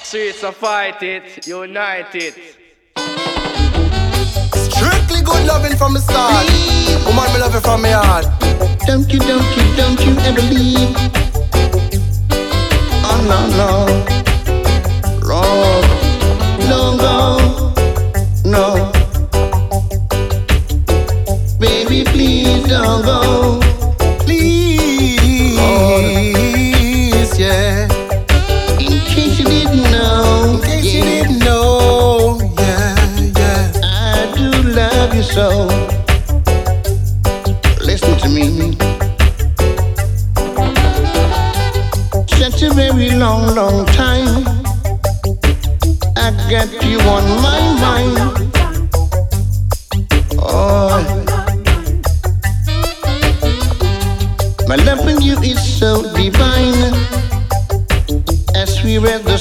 Streets of fight it, unite it. Strictly good loving from the start. Woman, me love you from my heart. Don't you ever leave. Oh no, no. Lord, don't go. No. Baby, please don't go. Please, yeah. In case you didn't know. In case you didn't know, yeah, yeah. I do love you so. Listen to me. Such a very long, long time I got you on my mind. Oh, my love for you is so divine. As we read the